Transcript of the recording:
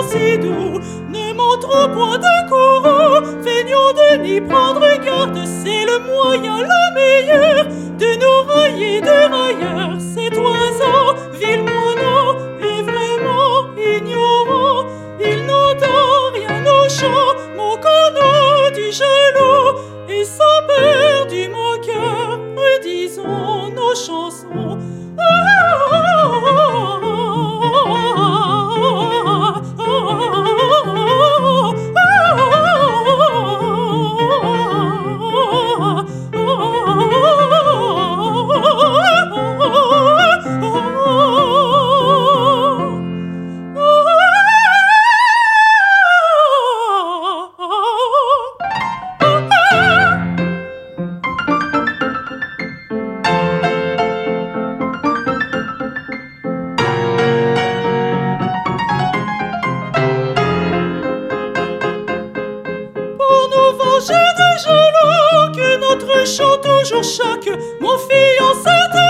si doux. Ne montrons point de courroux, feignons de n'y prendre garde. C'est le moyen le meilleur de nous railler de railleurs. Cet oiseau, vil moineau, est vraiment ignorant. Il n'entend rien au chant, moquons-nous du jaloux. Et sans peur du moqueur, redisons nos chansons. J'ai des jaloux que notre chant toujours choque. Mon fiancé